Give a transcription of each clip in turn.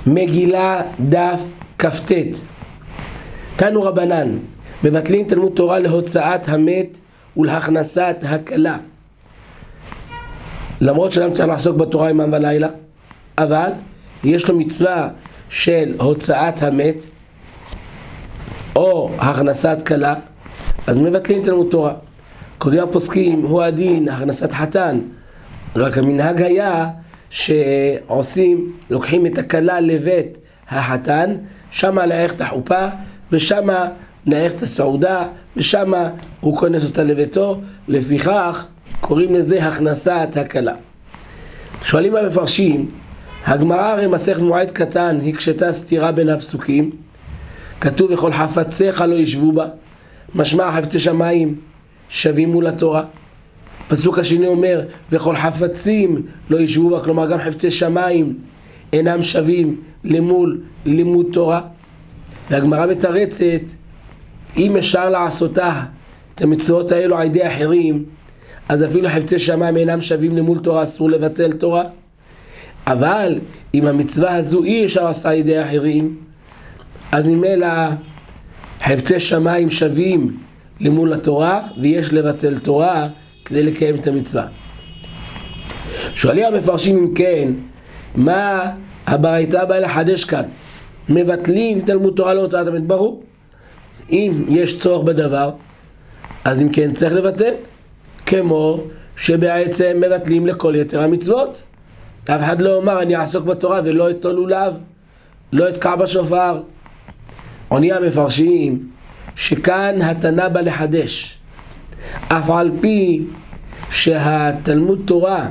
מגילה דף כ"ט. תנו רבנן, מבטלים תלמוד תורה להוצאת המת ולהכנסת הכלה. למרות שאדם צריך לעסוק בתורה יומם ולילה, אבל יש לו מצווה של הוצאת המת או הכנסת כלה, אז מבטלים תלמוד תורה. קודמי הפוסקים הוא הדין הכנסת חתן, רק המנהג היה שעושים, לוקחים את הכלה לבית החתן, שמה נערך את החופה ושמה נערך את הסעודה ושמה הוא כונס אותה לביתו, לפיכך קוראים לזה הכנסת הכלה. שואלים המפרשים, הגמרא הרי מסכת מועד קטן הקשתה סתירה בין הפסוקים, כתוב וכל חפציך לא ישבו בה, משמע חפצי שמיים שווים מול התורה. פסוק השני אומר וכל חפצים לא ישבו בה, כלומר גם חפצי שמיים אינם שווים למול לימוד תורה. והגמרא מתרצת, אם אפשר לעשותה את המצוות האלו על ידי אחרים, אז אפילו חפצי שמיים אינם שווים למול תורה, אסור לבטל תורה. אבל אם המצווה הזו אי אפשר לעשות על ידי אחרים, אז ממילא חפצי שמיים שווים למול התורה ויש לבטל תורה כדי לקיים את המצווה. שואלים המפרשים אם כן, מה הברייתא באה לחדש כאן? מבטלים תלמוד תורה להוצאת המת? ברור, אם יש צורך בדבר אז אם כן צריך לבטל, כמו שבעצם מבטלים לכל יתר המצוות. אף אחד לא אומר אני אעסוק בתורה ולא אטול לולב, לא אתקע בשופר. עונים המפרשים שכאן התנא בא לחדש, אף על פי שהתלמוד תורה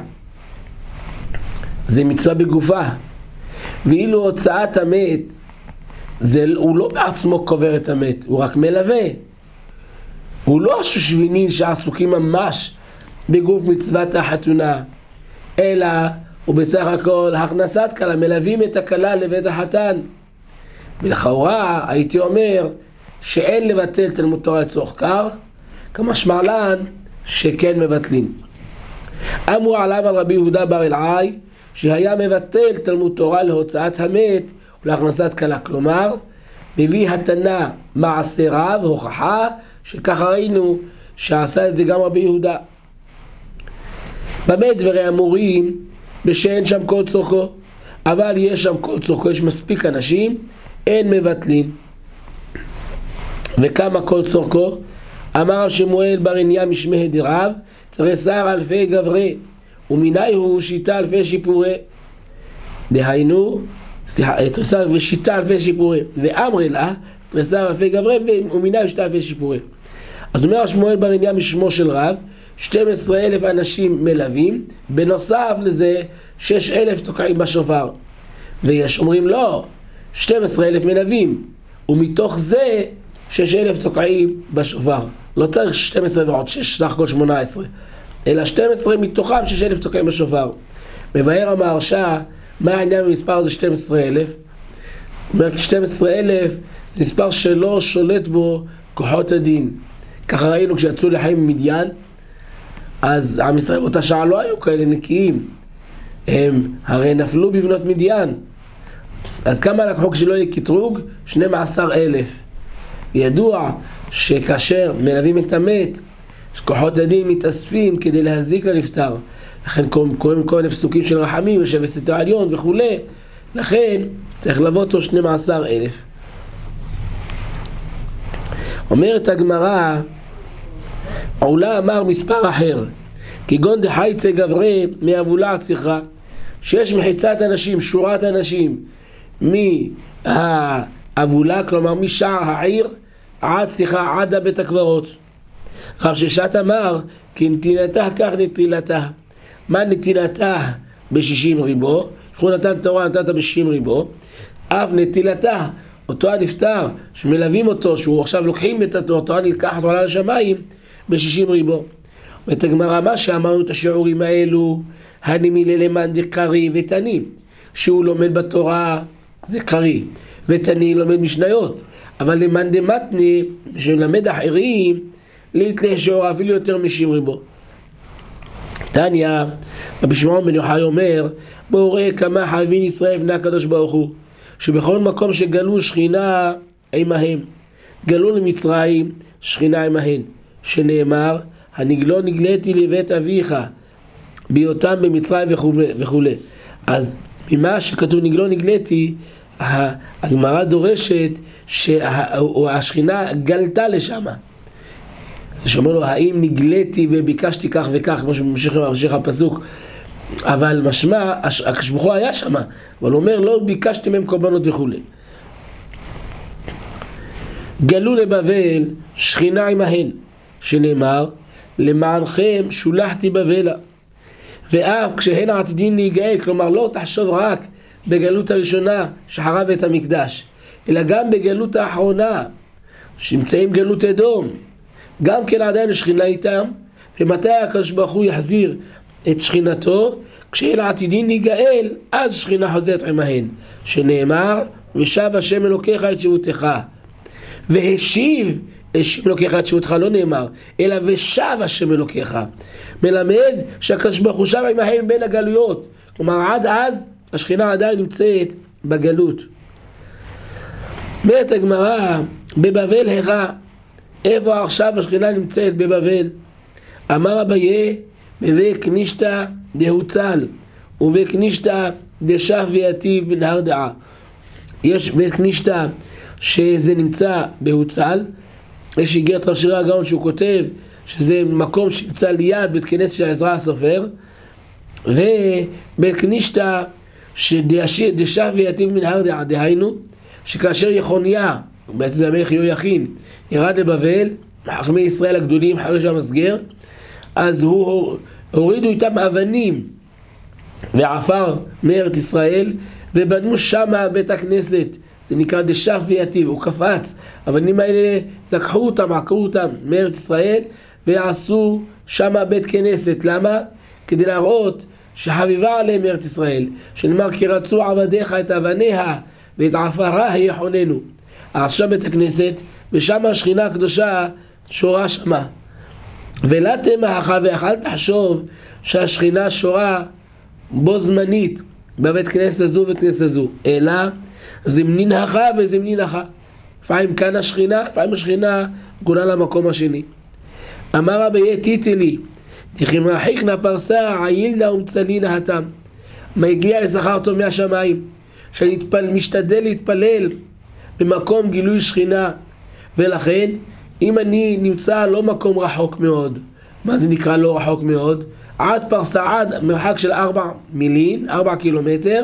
זה מצווה בגופה, ואילו הוצאת המת הוא לא בעצמו קובר את המת, הוא רק מלווה. הוא לא השושבינים שעסוקים ממש בגוף מצוות החתונה, אלא הוא בסך הכל הכנסת כלה, מלווים את הכלה לבית החתן. ולכאורה הייתי אומר שאין לבטל תלמוד תורה לצורך קר, כמשמע לן שכן מבטלים. אמרו עליו על רבי יהודה בר אלעאי שהיה מבטל תלמוד תורה להוצאת המת ולהכנסת כלה, כלומר מביא התנא מעשה רב, הוכחה שככה ראינו שעשה את זה גם רבי יהודה. במה דברי אמורים? בשאין שם כל צורכו, אבל יש שם כל צורכו, יש מספיק אנשים, אין מבטלים. וכמה כל צורכו? אמר שמואל בר עניא משמי דרב, תרסר אלפי גברי, ומיני הוא שיטה אלפי שיפורי. דהיינו, תרסר ושיטה אלפי שיפורי, ואמרי לה, תרסר אלפי גברי, ומיני הוא שיטה אלפי שיפורי. אז אומר שמואל בר עניא משמו של רב, 12,000 אנשים מלווים, בנוסף לזה 6,000 תוקעים בשופר. ויש אומרים לא, 12,000 מלווים, ומתוך זה 6,000 תוקעים בשופר. לא צריך 12 ועוד 6, סך הכל 18, אלא 12 מתוכם 6,000 תוקעים בשופר. מבאר המהרש"א, מה העניין במספר הזה 12,000? אומר 12,000 זה מספר שלא שולט בו כוחות הדין. ככה ראינו כשיצאו לחיים ממדיין, אז עם ישראל באותה שעה לא היו כאלה נקיים, הם הרי נפלו בבנות מדיין. אז כמה לקחו כשלא יהיה קטרוג? 12,000. ידוע שכאשר מלווים את המת, כוחות הדין מתאספים כדי להזיק לנפטר, לכן קוראים כל מיני פסוקים של רחמים ושבט סתר עליון וכו', לכן צריך לבוא אותו 12,000. אומרת הגמרא, עולה אמר מספר אחר, כגון דחייצי גברי מאבולה צריכה, שיש מחיצת אנשים, שורת אנשים, מהאבולה, כלומר משער העיר, עד צריכה עד בית הקברות. רב ששת אמר, כי נתינתה כך נטילתה. מה נטילתה? ב60 ריבו, שהוא נתן תורה נתת ב60 ריבו, אף נטילתה, אותו הנפטר, שמלווים אותו, שהוא עכשיו לוקחים את התורה נלקחת עולה לשמיים, ב60 ריבו. ואת הגמרא מה שאמרנו את השיעורים האלו, הנמילה למאן דקרי ותני, שהוא לומד בתורה זה קרי, ותני לומד משניות, אבל למאן דמתני שלמד אחרים להתלה שיעור אפילו יותר מ60 ריבו. תניא, רבי שמעון בן יוחאי אומר, בואו ראה כמה חייבים ישראל בני הקדוש ברוך הוא, שבכל מקום שגלו שכינה עמהם, גלו למצרים שכינה עמהן, שנאמר, הנגלו נגלתי לבית אביך, בהיותם במצרים וכו'. אז ממה שכתוב נגלו נגלתי, הגמרא דורשת שהשכינה גלתה לשם. שאומר לו, האם נגלתי וביקשתי כך וכך, כמו שממשיך הפסוק, אבל משמע, הקדוש ברוך הוא היה שם, אבל הוא אומר, לא ביקשתי מהם קורבנות וכו'. גלו לבבל שכינה עמהן, שנאמר, למענכם שולחתי בבלה. ואף כשהן עתידין להיגאל, כלומר לא תחשוב רק בגלות הראשונה שחרב את המקדש, אלא גם בגלות האחרונה, שנמצאים גלות אדום, גם כן עדיין השכינה איתם, ומתי הקדוש ברוך הוא יחזיר את שכינתו? כשהן עתידין להיגאל, אז שכינה חוזרת עמהן, שנאמר, ושב השם אלוקיך את שבותך. והשיב אלוקיך את שבותך, לא נאמר, אלא ושב השם אלוקיך. מלמד שהקדוש ברוך הוא שב עמהם בין הגלויות. כלומר, עד אז השכינה עדיין נמצאת בגלות. אומרת הגמרא, בבבל היכא, איפה עכשיו השכינה נמצאת בבבל? אמר אביי, בבקנישתא דהוצל, ובקנישתא דשב ויתיב בנהר דעה. יש בית קנישתא שזה נמצא בהוצל, יש איגרת ראשי הגאון שהוא כותב שזה מקום שנמצא ליד בית כנסת של עזרא הסופר, ובית קנישתא שדשב ויתיב מנהר דעה, דהיינו שכאשר יחוניה, בעצם זה המלך יהויכין, ירד לבבל, חכמי ישראל הגדולים חריש המסגר, אז הוא הורידו איתם אבנים ועפר מארץ ישראל, ובנו שמה בית הכנסת, זה נקרא דשף ויתיב, הוא קפץ, האבנים האלה לקחו אותם, עקרו אותם מארץ ישראל, ועשו שמה בית כנסת. למה? כדי להראות שחביבה עליהם ארץ ישראל, שנאמר כי רצו עבדיך את אבניה ואת עפרה יחוננו. עכשיו בית הכנסת, ושם השכינה הקדושה שורה שמה. ולה תמך ואל תחשוב שהשכינה שורה בו זמנית בבית כנסת הזו ובית כנסת הזו, אלא זמנין הכה וזמנין הכה. לפעמים כאן השכינה, לפעמים השכינה גולה למקום השני. אמר אביי תיתלי, דכמרחיק פרסה עיילנה ומצלינה התם. מה הגיע לשכר טוב מהשמיים, שאני משתדל להתפלל במקום גילוי שכינה, ולכן אם אני נמצא לא מקום רחוק מאוד, מה זה נקרא לא רחוק מאוד? עד פרסה, עד מרחק של 4 מילים, 4 קילומטר,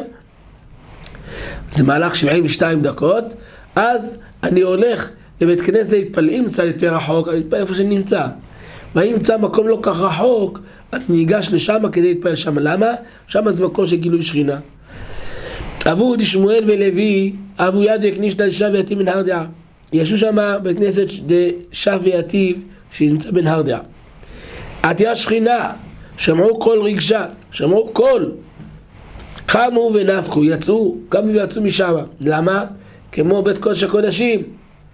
זה מהלך 72 דקות, אז אני הולך לבית כנסת להתפלל. אם נמצא יותר רחוק, אני אתפלל איפה שאני נמצא. ואם נמצא מקום לא כך רחוק, אני ניגש לשם כדי להתפלל שם. למה? שם זה מקום של גילוי שכינה. אבו דשמואל ולוי, אבו יד וקנישתא דשב ויתיב בנהר דעה. ישו שם בית כנסת דשב ויתיב שנמצא בנהר דעה. עתיה שכינה, שמעו קול רגשה, שמעו קול, קמו ונפקו, יצאו, קמו ויצאו משם. למה? כמו בית קודש הקודשים,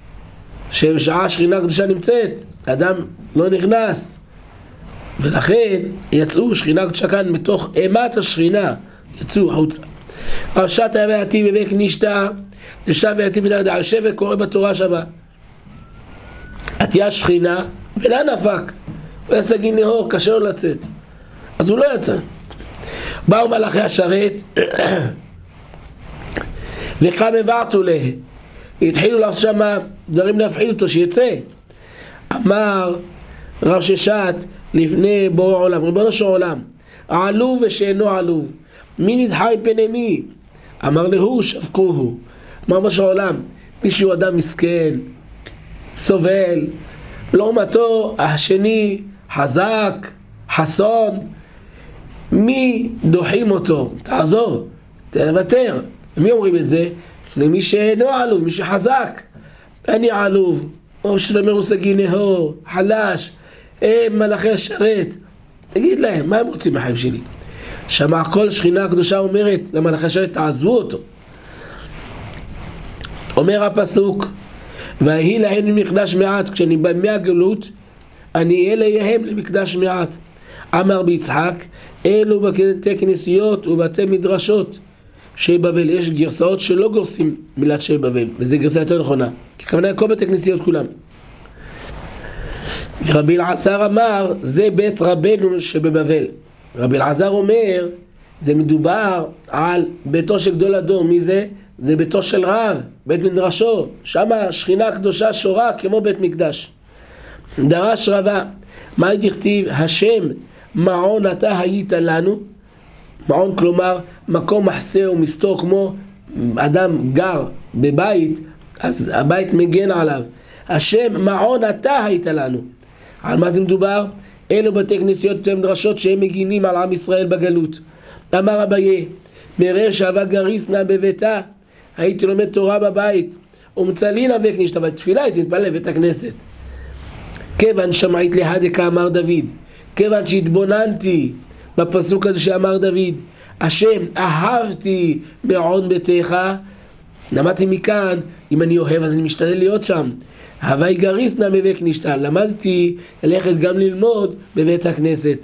שבשעה שכינה קדושה נמצאת, אדם לא נכנס, ולכן יצאו שכינה קדושה כאן מתוך אימת השכינה, יצאו החוצה. פרשת ויתיב בבית קנישתא דשב ויתיב בנהר דעה, יושב וקורא בתורה שמה. עתיה שכינה ולה נפק, הוא היה סגין נהור, קשה לו לצאת, אז הוא לא יצא. באו מלאכי השרת וקם הבעתו לה, התחילו לעשות שם דברים להפחיד אותו שיצא. אמר רב ששת לפני בורא עולם, ריבונו של עולם, עלוב ושאינו עלוב, מי נדחה מפני מי? אמר להו שבקוהו. אמר ריבונו של עולם, מישהו אדם מסכן, סובל, לעומתו השני חזק, חסון, מי דוחים אותו? תעזוב, תוותר. מי אומרים את זה? למי שאינו עלוב, מי שחזק. אני עלוב, או שלמר הוא סגי נהור, חלש, הם מלאכי השרת. תגיד להם, מה הם רוצים מהחיים שלי? שמע כל שכינה הקדושה אומרת למלאכי השרת, תעזבו אותו. אומר הפסוק, והיא להם למקדש מעט, כשאני בא מהגלות, אני אהיה להם למקדש מעט. אמר ביצחק, אלו בתי כנסיות ובתי מדרשות, שי בבל. יש גרסאות שלא גורסים מילת שי בבל, וזה גרסה יותר נכונה, כי הכוונה כל בתי כנסיות כולם. רבי אלעזר אמר, זה בית רבנו שבבבל. רבי אלעזר אומר, זה מדובר על ביתו של גדול הדור. מי זה? זה ביתו של רב, בית מדרשו, שם שכינה קדושה שורה כמו בית מקדש. דרש רבה, מה דכתיב? השם מעון אתה היית לנו. מעון כלומר מקום מחסה ומסתור, כמו אדם גר בבית, אז הבית מגן עליו. השם מעון אתה היית לנו. על מה זה מדובר? אלו בתי כנסיות ומדרשות שהם מגינים על עם ישראל בגלות. אמר אביי, מראה שווה גריסנה בביתה, הייתי לומד תורה בבית, ומצלינה בקנישתא, בתפילה הייתי מתפלל בבית הכנסת. כיוון שמעית להדקה, אמר דוד, כיוון שהתבוננתי בפסוק הזה שאמר דוד, השם אהבתי מעון ביתך, למדתי מכאן, אם אני אוהב אז אני משתדל להיות שם. הווי גריסנה בקנישתא, למדתי ללכת גם ללמוד בבית הכנסת.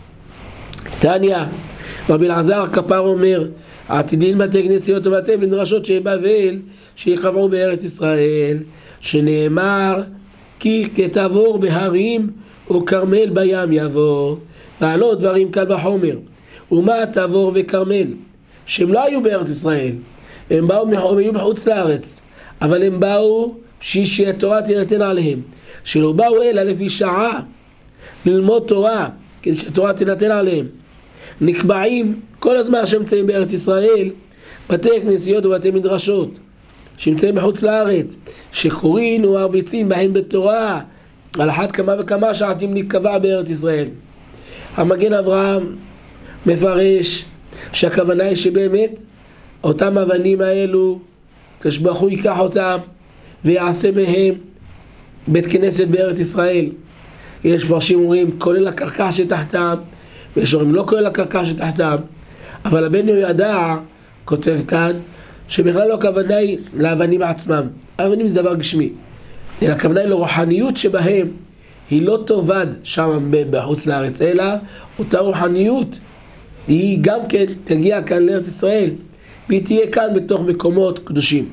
תניא, רבי אלעזר כפר אומר, עתידין בתי כנסיות ובתי מדרשות שבבל שיחברו בארץ ישראל, שנאמר כי כתבור בהרים וכרמל בים יבוא, ועלו דברים קל וחומר. ומה תבור וכרמל? שהם לא היו בארץ ישראל, הם היו בחוץ לארץ, אבל הם באו שהתורה תינתן עליהם, שלא באו אלא לפי שעה ללמוד תורה, כדי שהתורה תינתן עליהם. נקבעים כל הזמן שנמצאים בארץ ישראל בתי כנסיות ובתי מדרשות שנמצאים בחוץ לארץ, שקוראים ומרביצים בהם בתורה, על אחת כמה וכמה שעתים נקבע בארץ ישראל. המגן אברהם מפרש שהכוונה היא שבאמת אותם אבנים האלו כשברוך הוא ייקח אותם ויעשה מהם בית כנסת בארץ ישראל. יש מפרשים אומרים כולל הקרקע שתחתם, ויש אומרים לא כולל הקרקע שתחתם, אבל הבן יהוידע כותב כאן שבכלל לא הכוונה היא לאבנים עצמם. האבנים זה דבר גשמי, אלא הכוונה היא לרוחניות שבהם, היא לא תאבד שם בחוץ לארץ, אלא אותה רוחניות היא גם כן תגיע כאן לארץ ישראל, והיא תהיה כאן בתוך מקומות קדושים.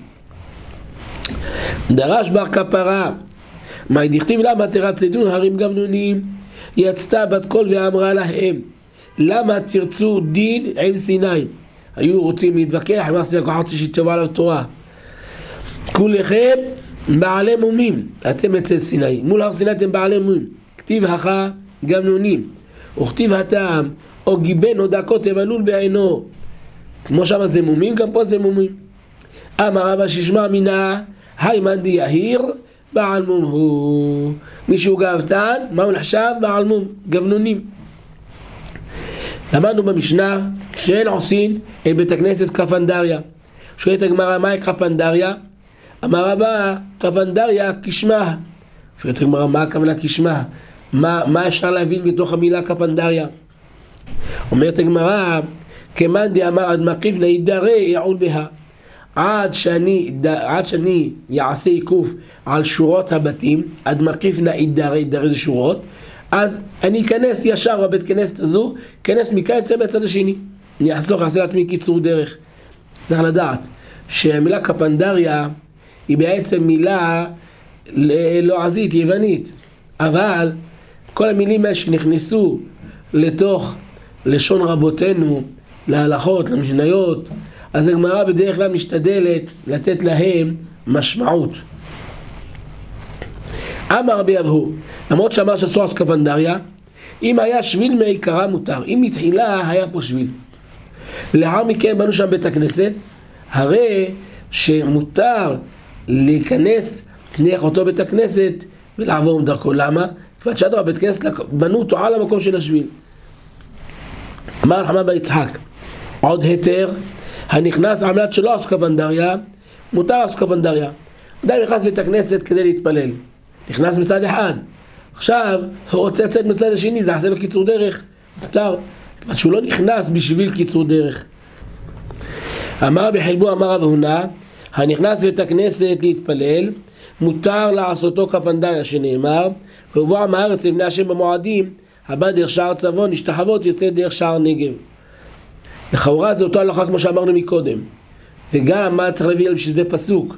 דרש בר כפרה, מה דכתיב למה תרצדון הרים גבנונים, יצתה בת קול ואמרה להם, למה תרצו דין עם סיני? היו רוצים להתווכח עם הסיני כוחת שתבוא עליו תורה. כולכם בעלי מומים, אתם אצל סיני, מול הר סיני אתם בעלי מומים. כתיב הכה גבנונים, וכתיב הטעם, או גיבן או דקות תבלול בעינו. כמו שם זה מומים, גם פה זה מומים. אמר אבא שישמע מינה, היי מנדי יהיר, בעל מום הוא. מישהו גאוותן, מה הוא נחשב? בעל מום, גבנונים. למדנו במשנה, כשאין עושים את בית הכנסת קפנדריה. שואלת הגמרא, מהי קפנדריה? אמר רבה, קפנדריה כשמה. שואלת הגמרא, מה הכוונה כשמה? מה אפשר להבין בתוך המילה קפנדריה? אומרת הגמרא, כמאן דאמר עד מקיף נהידרה יעול בה. עד שאני יעשה עיקוף על שורות הבתים, עד מקיף נהידרה זה שורות, אז אני אכנס ישר בבית כנסת הזו, כנס מכאן יצא בצד השני. אני אחסוך, אעשה לעצמי קיצור דרך. צריך לדעת שהמילה קפנדריה היא בעצם מילה לועזית, יוונית, אבל כל המילים האלה שנכנסו לתוך לשון רבותינו, להלכות, למשניות, אז הגמרא בדרך כלל משתדלת לתת להם משמעות. אמר רבי אבהו, למרות שאמר שאסור לעשות קפנדריה, אם היה שביל מעיקרה מותר, אם מתחילה היה פה שביל ולאחר מכן בנו שם בית הכנסת, הרי שמותר להיכנס דרך אותו בית הכנסת ולעבור דרכו. למה? כיוון שאדרבה בית כנסת בנו אותו על המקום של השביל. אמר רחמן בר יצחק, עוד היתר הנכנס על מנת שלא עשו קפנדריה, מותר לעשות קפנדריה. אדם נכנס לבית הכנסת כדי להתפלל, נכנס מצד אחד, עכשיו הוא רוצה לצאת מצד השני, זה עשה לו קיצור דרך, מותר, כיוון שהוא לא נכנס בשביל קיצור דרך. אמר בחלבו, אמר רב הונא, הנכנס לבית הכנסת להתפלל, מותר לעשותו קפנדריה, שנאמר, ובוא עם הארץ לבני השם במועדים, הבא דרך שער צבון, השתחוות יוצא דרך שער נגב. לכאורה זה אותו הלכה כמו שאמרנו מקודם. וגם מה צריך להביא בשביל זה פסוק?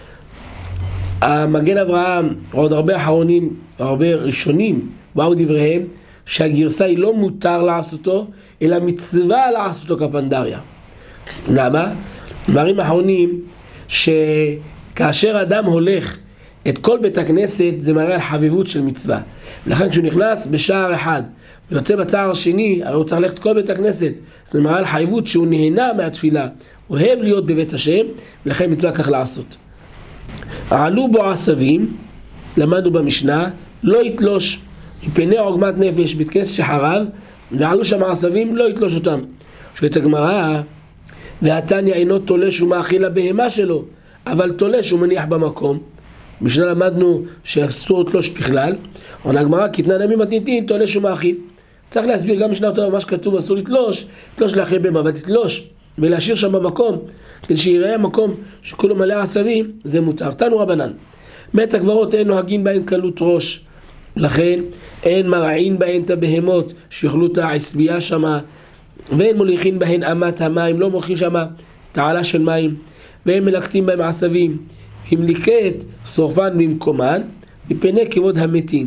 המגן אברהם, עוד הרבה אחרונים, הרבה ראשונים, באו דבריהם, שהגרסה היא לא מותר לעשותו, אלא מצווה לעשותו כפנדריה. למה? דברים אחרונים, שכאשר אדם הולך את כל בית הכנסת, זה מראה על חביבות של מצווה. לכן כשהוא נכנס בשער אחד, ויוצא בצער השני, הרי הוא צריך ללכת כל בית הכנסת. זה מראה על חביבות שהוא נהנה מהתפילה, אוהב להיות בבית השם, ולכן מצווה כך לעשות. עלו בו עשבים, למדנו במשנה, לא יתלוש מפני עוגמת נפש בית כנסת שחרב, ועלו שם עשבים, לא יתלוש אותם. שואלת הגמרא, והתניא אינו תולש ומאכיל הבהמה שלו, אבל תולש ומניח במקום. משנה למדנו שאסור לתלוש בכלל, אבל הגמרא כתנן ימים מתניתין תולש ומאכיל. צריך להסביר גם משנה אותו מה שכתוב אסור לתלוש, תלוש לאחרי בהמה, אבל תתלוש ולהשאיר שם במקום, כדי שיראה מקום שכולו מלא עשבים, זה מותר. תנו רבנן, בית הקברות אין נוהגים בהן קלות ראש, לכן אין מרעין בהן את הבהמות שיאכלו את העשבייה שמה, ואין מוליכים בהן אמת המים, לא מולכים שמה תעלה של מים, ואין מלקטים בהם עשבים, אם ליקט שורפן במקומן מפני כבוד המתים.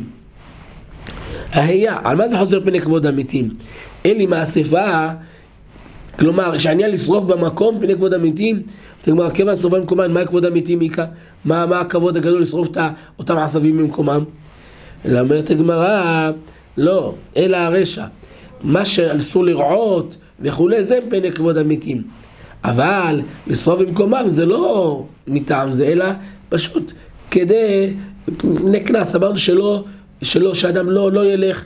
על מה זה חוזר פני כבוד המתים? אין לי מאספה, כלומר שהעניין לשרוף במקום פני כבוד המתים, כלומר כיוון שרפה במקומן, מה כבוד המתים איקה? מה הכבוד הגדול לשרוף אותם עשבים במקומם? אלא אומרת הגמרא, לא, אלא הרשע, מה שאסור לרעות וכולי, זה פני כבוד המתים. אבל לשרוף במקומם זה לא מטעם זה, אלא פשוט כדי לקנס, אמרנו שאדם לא ילך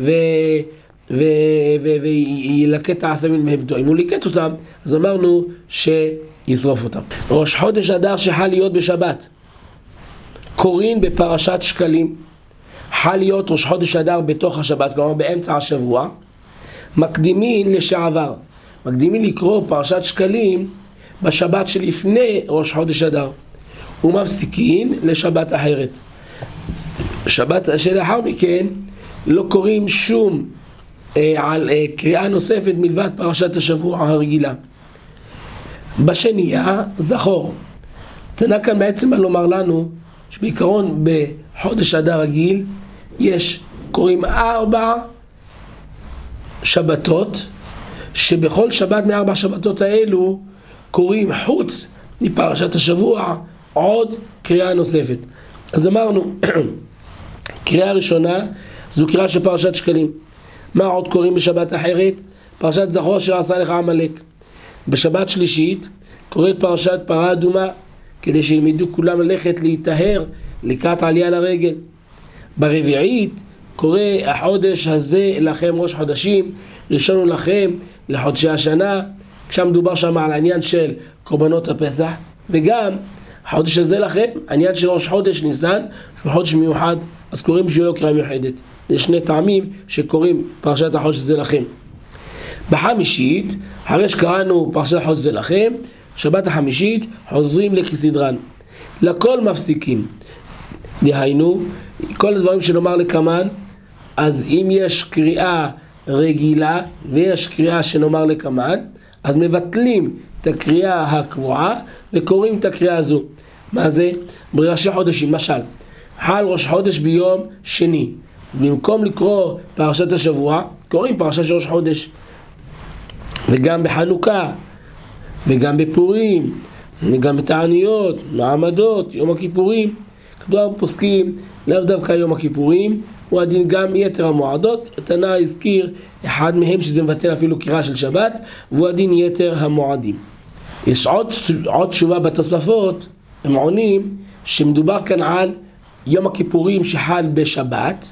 וילקט את העשבים בהמתו. אם הוא ליקט אותם, אז אמרנו שישרוף אותם. ראש חודש אדר שחל להיות בשבת, קוראים בפרשת שקלים, חל להיות ראש חודש אדר בתוך השבת, כלומר באמצע השבוע, מקדימים לשעבר, מקדימים לקרוא פרשת שקלים בשבת שלפני ראש חודש אדר, ומפסיקים לשבת אחרת. שבת שלאחר מכן לא קוראים שום על קריאה נוספת מלבד פרשת השבוע הרגילה. בשנייה זכור. תנא כאן בעצם על לומר לנו שבעיקרון בחודש אדר רגיל יש קוראים 4 שבתות, שבכל שבת מ4 שבתות האלו קוראים חוץ מפרשת השבוע עוד קריאה נוספת. אז אמרנו קריאה ראשונה זו קריאה של פרשת שקלים. מה עוד קוראים בשבת אחרת? פרשת זכור אשר עשה לך עמלק. בשבת שלישית קוראת פרשת פרה אדומה, כדי שילמדו כולם ללכת להיטהר לקראת עלייה לרגל. ברביעית קורא החודש הזה לכם ראש חודשים, ראשון הוא לכם לחודשי השנה, כשם מדובר שם על העניין של קורבנות הפסח, וגם החודש הזה לכם, העניין של ראש חודש ניסן, שהוא חודש מיוחד, אז קוראים בשבילו קריאה מיוחדת. יש 2 טעמים שקוראים פרשת החודש הזה לכם. בחמישית, אחרי שקראנו פרשת החודש הזה לכם, שבת החמישית חוזרים לכסדרן. לכל מפסיקים. דהיינו, כל הדברים שנאמר לקמן, אז אם יש קריאה רגילה ויש קריאה שנאמר לקמן, אז מבטלים את הקריאה הקבועה וקוראים את הקריאה הזו. מה זה? בראשי חודשים, משל, חל ראש חודש ביום שני. במקום לקרוא פרשת השבוע, קוראים פרשת של ראש חודש. וגם בחנוכה, וגם בפורים, וגם בתעניות, מעמדות, יום הכיפורים. כדור פוסקים, לאו דווקא יום הכיפורים, הוא הדין גם יתר המועדות. התנא הזכיר אחד מהם שזה מבטל אפילו קריאה של שבת, והוא הדין יתר המועדים. יש עוד תשובה בתוספות, הם עונים שמדובר כאן על יום הכיפורים שחל בשבת,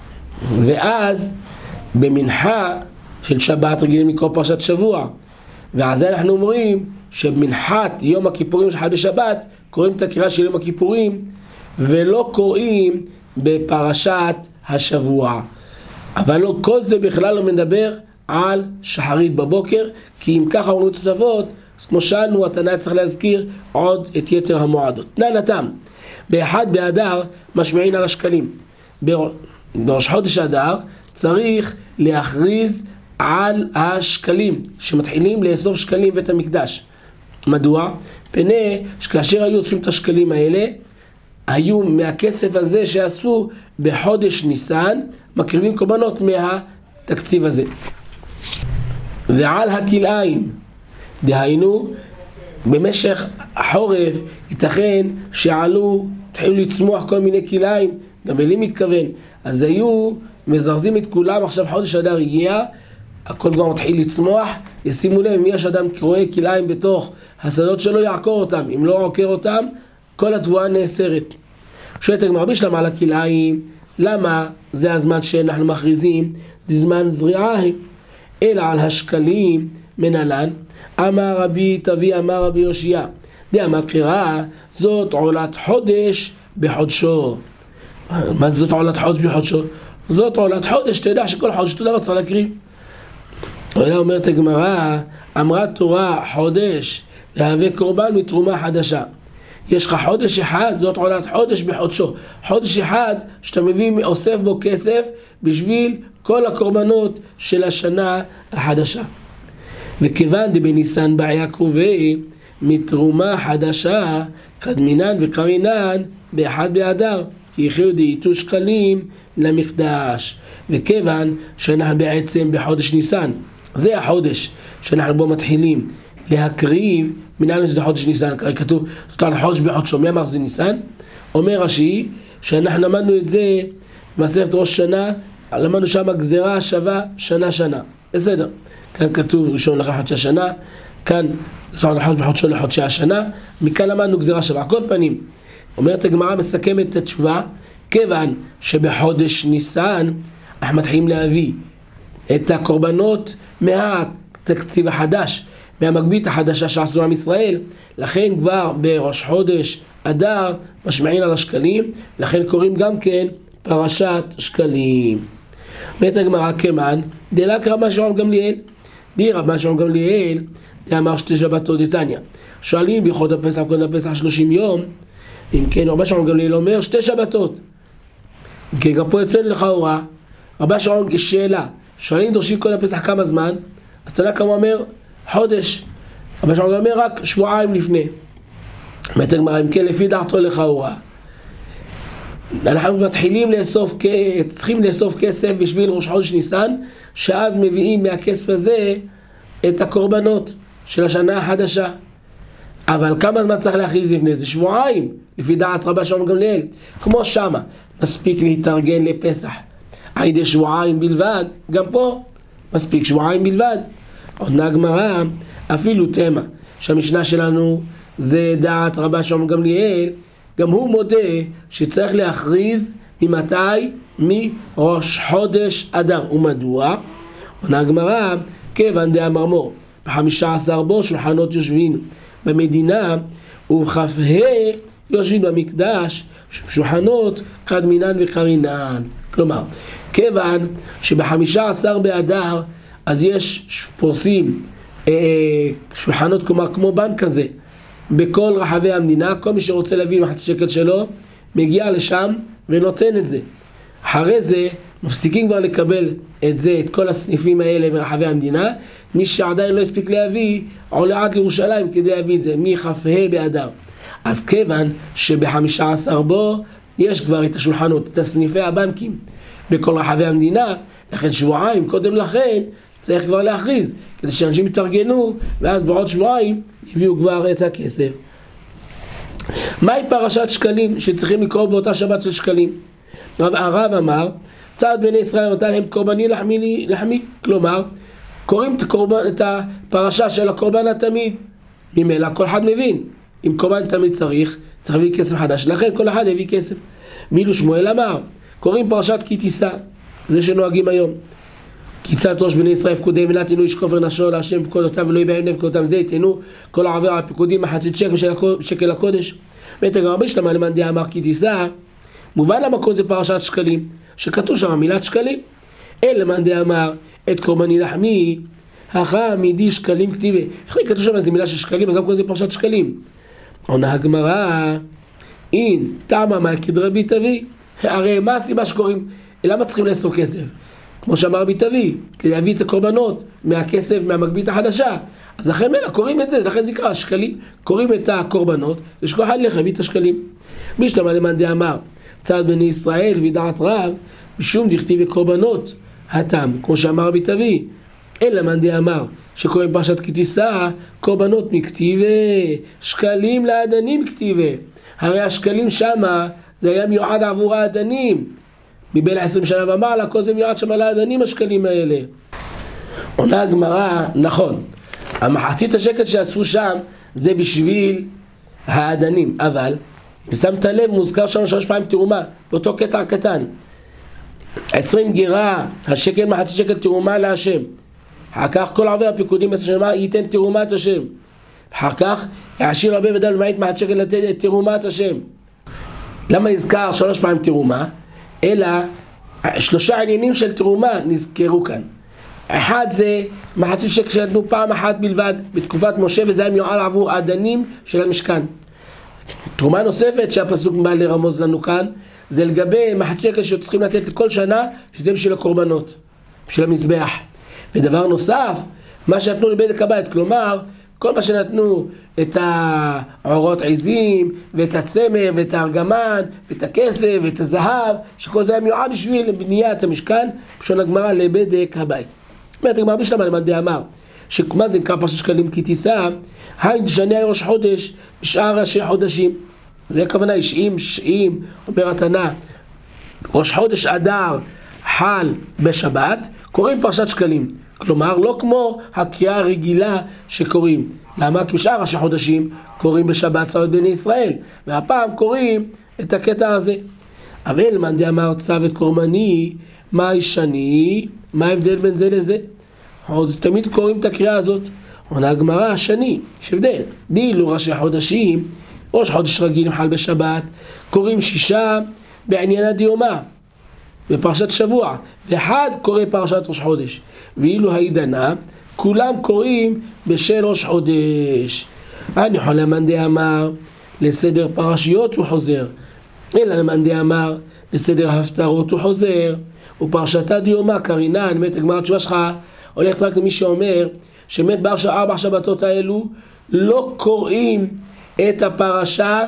ואז במנחה של שבת רגילים לקרוא פרשת שבוע, ואז אנחנו אומרים שבמנחת יום הכיפורים שחל בשבת קוראים את הקריאה של יום הכיפורים ולא קוראים בפרשת השבוע. אבל לא, כל זה בכלל לא מדבר על שחרית בבוקר, כי אם ככה אומרים תוספות, כמו שאלנו, התנא צריך להזכיר עוד את יתר המועדות. נתם, באחד באדר משמיעין על השקלים. בראש חודש אדר צריך להכריז על השקלים, שמתחילים לאסוף שקלים בית המקדש. מדוע? פני שכאשר היו אוספים את השקלים האלה, היו מהכסף הזה שעשו בחודש ניסן, מקריבים קורבנות מהתקציב הזה. ועל הכלאיים, דהיינו, במשך החורף ייתכן התחילו לצמוח כל מיני כלאיים, גם אלים מתכוון, אז היו מזרזים את כולם, עכשיו חודש אדר הגיע, הכל כבר מתחיל לצמוח, ישימו לב, אם יש אדם רואה כלאיים בתוך השדות שלו, יעקור אותם, אם לא עוקר אותם, כל התבואה נאסרת. שואלת הגמרא בשלמה על הכלאיים, למה זה הזמן שאנחנו מכריזים, זה זמן זריעה, אלא על השקלים מנהלן, אמר רבי תביא אמר רבי יושיה, דאמר קרא, זאת עולת חודש בחודשו. מה זאת עולת חודש בחודשו? זאת עולת חודש, אתה יודע שכל חודש אתה לא צריך להקריב. אלא אומרת הגמרא, אמרה תורה חודש, להווה קורבן מתרומה חדשה. יש לך חודש אחד, זאת עולת חודש בחודשו. חודש אחד שאתה מביא, אוסף בו כסף בשביל כל הקורבנות של השנה החדשה. וכיוון דבניסן בעיה קרובי מתרומה חדשה, קדמינן וקרינן באחד באדר, כי יחיו דייתו שקלים למקדש. וכיוון שאנחנו בעצם בחודש ניסן, זה החודש שאנחנו בו מתחילים להקריב, מנהלנו שזה חודש ניסן, כתוב, זאת אומרת חודש בחודשו, מי אמר שזה ניסן? אומר רש"י, שאנחנו למדנו את זה במסכת ראש שנה, למדנו שם גזירה שווה שנה שנה. בסדר, כאן כתוב ראשון לחודשי השנה, כאן זאת אומרת חודש בחודשו לחודשי השנה, מכאן למדנו גזירה שווה. כל פנים, אומרת הגמרא מסכמת את התשובה, כיוון שבחודש ניסן אנחנו מתחילים להביא את הקורבנות מהתקציב החדש, מהמגבית החדשה שעשו עם ישראל, לכן כבר בראש חודש אדר משמעין על השקלים, לכן קוראים גם כן פרשת שקלים. אומרת הגמרא כמן, דלק רבן שמעון גמליאל, רבן שמעון גמליאל, דאמר שתי שבתות דתניא. שואלים בהלכות הפסח, קודם הפסח 30 יום, אם כן רבן שמעון גמליאל אומר שתי שבתות. אם כן גם פה יוצא לכאורה, רבן שמעון יש שאלה, שואלים דורשים קודם הפסח כמה זמן, אז תנא קמא אומר חודש, רבן שמעון אומר רק שבועיים לפני. אומרת הגמרא, אם כן לפי דעתו לכאורה, אנחנו מתחילים צריכים לאסוף כסף בשביל ראש חודש ניסן, שאז מביאים מהכסף הזה את הקורבנות של השנה החדשה. אבל כמה זמן צריך להכריז לפני זה? שבועיים, לפי דעת רבן שמעון גמליאל. כמו שמה, מספיק להתארגן לפסח על ידי שבועיים בלבד, גם פה מספיק שבועיים בלבד. עונה הגמרא, אפילו תמה שהמשנה שלנו זה דעת רבן שמעון גמליאל, גם הוא מודה שצריך להכריז ממתי? מראש חודש אדר. ומדוע? עונה הגמרא, כיוון דאמר מור, ב15 בו שולחנות יושבים במדינה, וכ"ה יושבים במקדש, שולחנות קדמינן וקרינן. כלומר, כיוון שב15 באדר אז יש פורסים שולחנות, כלומר כמו בנק כזה בכל רחבי המדינה, כל מי שרוצה להביא עם החצי שקל שלו מגיע לשם ונותן את זה. אחרי זה מפסיקים כבר לקבל את זה, את כל הסניפים האלה ברחבי המדינה. מי שעדיין לא הספיק להביא עולה עד לירושלים כדי להביא את זה מכ"ה באדר. אז כיוון שב15 בו יש כבר את השולחנות, את הסניפי הבנקים בכל רחבי המדינה, לכן שבועיים קודם לכן צריך כבר להכריז, כדי שאנשים יתארגנו, ואז בעוד שבועיים יביאו כבר את הכסף. מהי פרשת שקלים שצריכים לקרוא באותה שבת של שקלים? הרב אמר, צעד בני ישראל נתן להם קורבני לחמי, כלומר, קוראים את הפרשה של הקורבן התמיד. ממילא כל אחד מבין, אם קורבן תמיד צריך להביא כסף חדש, לכן כל אחד יביא כסף. ואילו שמואל אמר, קוראים פרשת כי תישא, זה שנוהגים היום. כי צד ראש בני ישראל פקודי ונתנו איש כופר נפשו להשם פקודותיו ולא יבהם נב פקודותיו, זה יתנו כל העובר על פקודים מחצית שקל הקודש. בית הגמרא בשלמה למאן דאמר כי תישא, מובן למקום זה פרשת שקלים, שכתוב שם מילת שקלים. אלא למאן דאמר את קורבני לחמי, הכא מידי שקלים כתיבי. וכי כתוב שם איזה מילה של שקלים, אז גם כל זה פרשת שקלים. עונה הגמרא, אין טעמה מה כדרבי תביא. הרי מה הסיבה שקוראים, למה צריכים לאסוף כסף? כמו שאמר רבי תווי, כדי להביא את הקורבנות מהכסף, מהמגבית החדשה. אז אחרי מלא קוראים את זה, לכן זה נקרא שקלים. קוראים את הקורבנות, ושכוח הלך להביא את השקלים. משלמה למאן דאמר, צד בני ישראל וידעת רב, משום דכתיב קורבנות התם, כמו שאמר רבי תווי. אלא מאן דאמר, שקוראים פרשת כי תישא, קורבנות מכתיבי, שקלים לאדנים כתיבי. הרי השקלים שמה, זה היה מיועד עבור האדנים. מבין 20 שנה ואמר לה, כל זה מיועד שמה לאדנים השקלים האלה. עונה הגמרא, נכון, המחצית השקל שעשו שם, זה בשביל האדנים. אבל, אם שמת לב, מוזכר שם 3 פעמים תרומה, באותו קטע קטן. 20 גירה, השקל מחצית שקל תרומה להשם. אחר כך כל עובר הפיקודים בשמה ייתן תרומת השם. אחר כך יעשיר הרבה ודל ומעט מחצית שקל לתת את תרומת השם. למה נזכר 3 פעמים תרומה? אלא 3 עניינים של תרומה נזכרו כאן. אחד זה מחצית שקל שנתנו פעם אחת בלבד בתקופת משה, וזה היה מיועד עבור האדנים של המשכן. תרומה נוספת שהפסוק בא לרמוז לנו כאן, זה לגבי מחצית שקל שצריכים לתת כל שנה, שזה בשביל הקורבנות, בשביל המזבח. ודבר נוסף, מה שנתנו לבדק הבית, כלומר, כל מה שנתנו את העורות עזים, ואת הצמר, ואת הארגמן, ואת הכסף, ואת הזהב, שכל זה היה מיועד בשביל בניית המשכן, בשביל הגמרא לבדק הבית. אומרת הגמרא בשלמה למאן דאמר, שמה זה נקרא פרשת שקלים כי תישא, היין שני ראש חודש, בשאר ראשי חודשים. זה הכוונה, שאם, אומר התנא, ראש חודש אדר חל בשבת, קוראים פרשת שקלים. כלומר, לא כמו הקריאה הרגילה שקוראים. למה? כי בשאר ראשי חודשים קוראים בשבת צוות בני ישראל, והפעם קוראים את הקטע הזה. אבל מאן דאמר צוות קורבני, מה ישני? מה ההבדל בין זה לזה? עוד תמיד קוראים את הקריאה הזאת. עונה הגמרא, השני, יש הבדל. דילו ראשי חודשים, ראש חודש רגיל חל בשבת, קוראים 6 בעניין הדיומה, בפרשת שבוע, ואחד קורא פרשת ראש חודש. ואילו הידנה, כולם קוראים בשל ראש חודש. אני יכול למאן דאמר, לסדר פרשיות הוא חוזר. אלא למאן דאמר, לסדר הפטרות הוא חוזר. ופרשתה דיומה, קרינן, מת הגמרא התשובה שלך, הולכת רק למי שאומר, שמת ב4 שבתות האלו, לא קוראים את הפרשה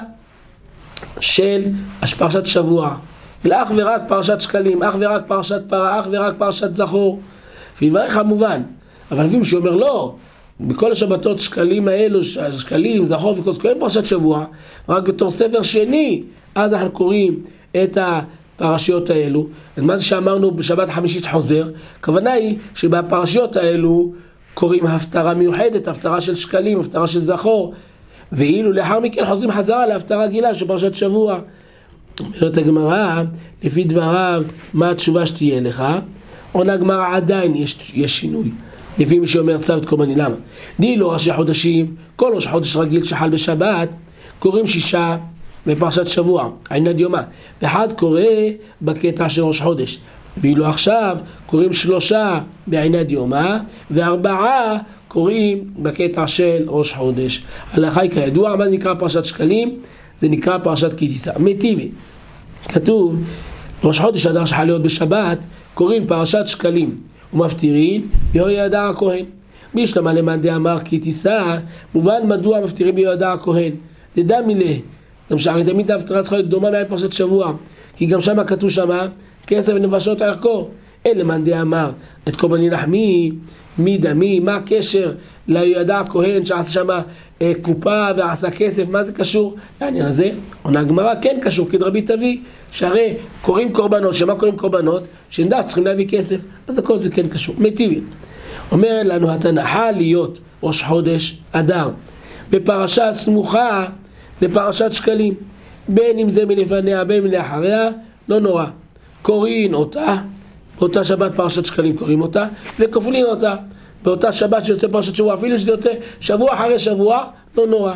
של פרשת שבוע. אלא אך ורק פרשת שקלים, אך ורק פרשת פרה, אך ורק פרשת זכור. ויברך המובן. אבל לפעמים שאומר לא, בכל השבתות שקלים האלו, שקלים, זכור וכל, קוראים פרשת שבוע, רק בתור ספר שני, אז אנחנו קוראים את הפרשיות האלו. אז מה זה שאמרנו בשבת החמישית חוזר? הכוונה היא שבפרשיות האלו קוראים הפטרה מיוחדת, הפטרה של שקלים, הפטרה של זכור, ואילו לאחר מכן חוזרים חזרה להפטרה גילה של פרשת שבוע. אומרת הגמרא, לפי דבריו, מה התשובה שתהיה לך? עונה הגמרא, עדיין יש שינוי. לפי מי שאומר צוות קורבני, למה? דילו ראשי חודשים, כל ראש חודש רגיל שחל בשבת, קוראים 6 בפרשת שבוע, עין הדיומה, ואחד קורא בקטע של ראש חודש. ואילו עכשיו קוראים 3 בעין הדיומה, ו4 קוראים בקטע של ראש חודש. הלכה היא כידוע, מה זה נקרא פרשת שקלים? זה נקרא פרשת כי תישא. מיטיבי, כתוב, ראש חודש אדר שחל להיות בשבת, קוראים פרשת שקלים ומפטירים ביהוידע הכהן. בישלמה למאן דאמר כי תישא, מובן מדוע מפטירים ביהוידע הכהן. דדע מילה, גם שהרי תמיד ההפטרה צריכה להיות דומה מעל פרשת שבוע, כי גם שם כתוב שמה, כסף ונפשות ערכו. אין למאן דאמר את קורבני לחמי, מי דמי, מה הקשר ליהוידע הכהן שעשה שמה קופה ועשה כסף, מה זה קשור לעניין הזה? עונה הגמרא, כן קשור, כדרבי תווי, שהרי קוראים קורבנות, שמה קוראים קורבנות? שנדע צריכים להביא כסף, אז הכל זה כן קשור. מיטיבי, אומר לנו התנא, להיות ראש חודש אדר בפרשה סמוכה לפרשת שקלים, בין אם זה מלפניה בין מלאחריה, לא נורא, קוראים אותה, באותה שבת פרשת שקלים קוראים אותה, וכופלים אותה באותה שבת שיוצא פרשת שבוע, אפילו שזה יוצא שבוע אחרי שבוע, לא נורא.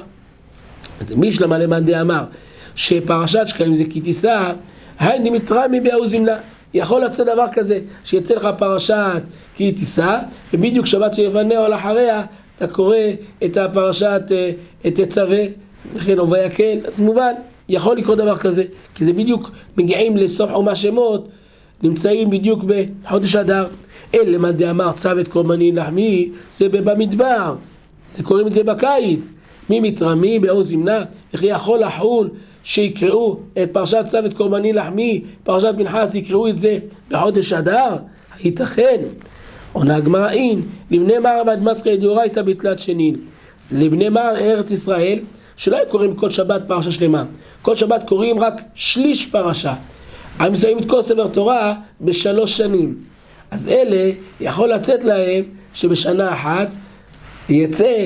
משלמה למאן דאמר שפרשת שקלים זה כי תישא, היין דמתרמי בהוא זמנה. יכול לצאת דבר כזה, שיצא לך פרשת כי תישא, ובדיוק שבת שלפניה או לאחריה, אתה קורא את הפרשת תצווה, וכן ויקל, אז מובן, יכול לקרות דבר כזה, כי זה בדיוק מגיעים לסוף חומש שמות, נמצאים בדיוק בחודש אדר. אלה מה דאמר צוות קורבני לחמי, זה במדבר, זה קוראים את זה בקיץ. מי מתרמי בעוז ימנע, איך יכול לחול שיקראו את פרשת צוות קורבני לחמי, פרשת פנחס, יקראו את זה בחודש אדר? ייתכן. עונה הגמרא אין, לבני מר ועד מסחי דאורייתא בתלת שנין. לבני מר ארץ ישראל, שלא קוראים כל שבת פרשה שלמה, כל שבת קוראים רק שליש פרשה. הם מסיימים את כל ספר תורה ב3 שנים. אז אלה יכול לצאת להם שבשנה אחת יצא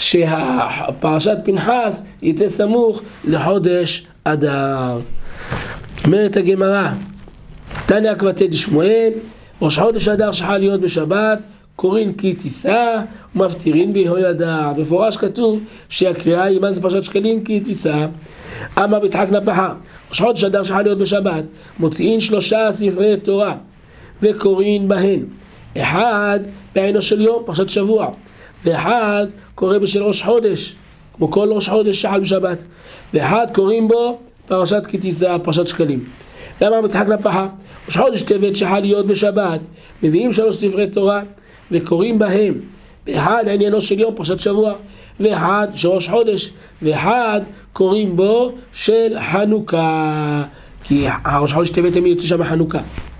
שהפרשת פנחס יצא סמוך לחודש אדר. אומרת הגמרא, תניא עקבתא דשמואל, ראש חודש אדר שחל להיות בשבת, קוראים כי תישא ומפטירין בהוי אדר. בפורש כתוב שהקריאה היא מה זה פרשת שקלים כי תישא. אמר רבי יצחק נפחא, ראש חודש אדר שחל להיות בשבת, מוציאים 3 ספרי תורה וקוראים בהן, אחד בעינו של יום פרשת שבוע, ואחד קורא בשל ראש חודש כמו כל ראש חודש שחל בשבת, ואחד קוראים בו פרשת כי תישא, פרשת שקלים. למה רבי יצחק נפחא, ראש חודש טבת שחל להיות בשבת, מביאים 3 ספרי תורה וקוראים בהם, ואחד עניינו של יום פרשת שבוע, ואחד של ראש חודש, ואחד קוראים בו של חנוכה, כי ראש חודש טבת הם יוצא שם חנוכה.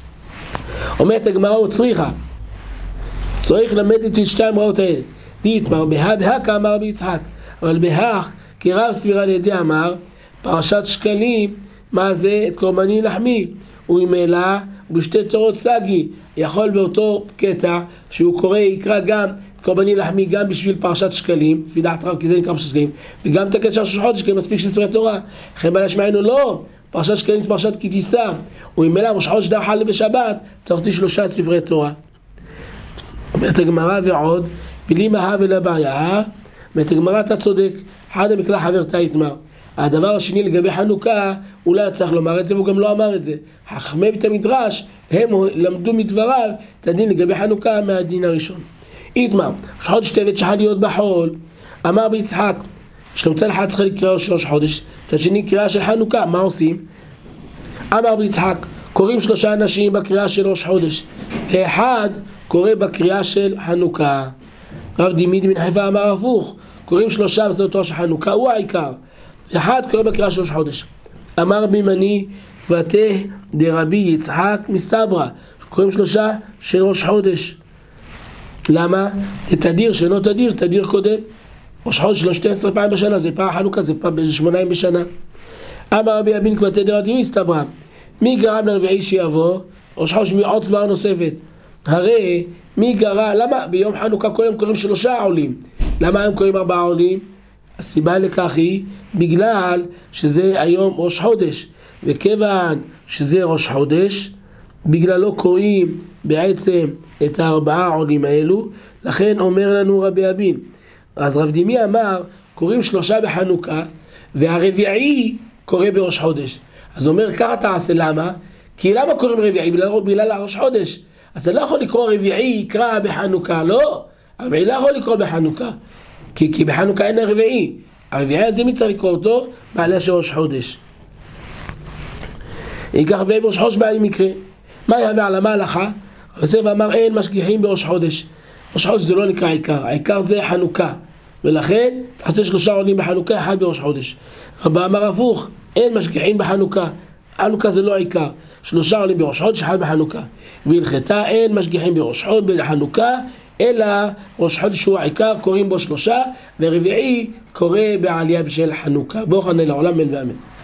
אומרת הגמרא, הוא צריך למד את 2 רעות האלה. דיתמר בהא כאמר רבי יצחק, אבל בהא כרב סבירה לידי אמר פרשת שקלים, מה זה? את קורבני לחמי. וממילא בשתי תורות סגי יכול באותו קטע שהוא קורא יקרא גם קורבני לחמי גם בשביל פרשת שקלים, לפי דעת רב, כי זה נקרא פרשת שקלים, וגם את הקטע של ראש חודש, כי מספיק של ספרי תורה. לכן בא להשמענו לא, פרשת שקלים זה פרשת כי תישא, וממילא ראש חודש אדר חל בשבת צריך 3 ספרי תורה. אומרת הגמרא ועוד, בלי מה ולבעיה, אומרת הגמרא אתה צודק, אחד המקלע חברתה יתמר. הדבר השני לגבי חנוכה, אולי צריך לומר את זה, והוא גם לא אמר את זה. חכמי בית המדרש, הם למדו מדבריו את הדין לגבי חנוכה מהדין הראשון. יתמר, ראש חודש טבת שחל להיות בחול, אמר ביצחק, שמצד אחד צריך לקרוא של ראש חודש, מצד שני קריאה של חנוכה, מה עושים? אמר ביצחק, קוראים 3 אנשים בקריאה של ראש חודש, ואחד קורא בקריאה של חנוכה. רב דימיד מן חיפה אמר הפוך, קוראים 3 בסוד תורה של חנוכה, הוא העיקר, ואחד קורא בקריאה של ראש חודש. אמר בימני ותא דרבי יצחק מסתברא, קוראים 3 של ראש חודש. למה? זה תדיר שאינו תדיר, תדיר קודם. ראש חודש לא 12 פעמים בשנה, זה פעם חנוכה, זה פעם באיזה 8 ימים בשנה. אמר רבי אבין ותא דרבי מסתברא, מי גרם לרביעי שיבוא? ראש חודש מעוד צבעה נוספת. הרי מי גרם, למה ביום חנוכה כל יום קוראים 3 עולים? למה הם קוראים 4 עולים? הסיבה לכך היא בגלל שזה היום ראש חודש, וכיוון שזה ראש חודש, בגללו קוראים בעצם את 4 עולים האלו, לכן אומר לנו רבי אבין. אז רב דימי אמר, קוראים 3 בחנוכה, והרביעי קורא בראש חודש. אז אומר, ככה תעשה, למה? כי למה קוראים רביעי? בגלל הראש חודש. אז אתה לא יכול לקרוא רביעי יקרא בחנוכה, לא. הרביעי לא יכול לקרוא בחנוכה. כי בחנוכה אין הרביעי. הרביעי הזה מי צריך לקרוא אותו? בעלה של ראש חודש. ייקח רביעי בראש חודש בעלי מקרה. מה יהווה על המהלכה? יוסף אמר אין משגיחים בראש חודש. ראש חודש זה לא נקרא עיקר. העיקר זה חנוכה. ולכן תחסה 3 עולים בחנוכה, 1 בראש חודש. רבא אמר הפוך, אין משגיחים בחנוכה. חנוכה זה לא עיקר. 3 עולים בראש חודש, 1 בחנוכה. והלכתה אין משגיחים בראש חודש בחנוכה, אלא ראש חודש הוא העיקר, קוראים בו 3, ורביעי קורא בעלייה בשל חנוכה. ברוך ה' לעולם אמן ואמן.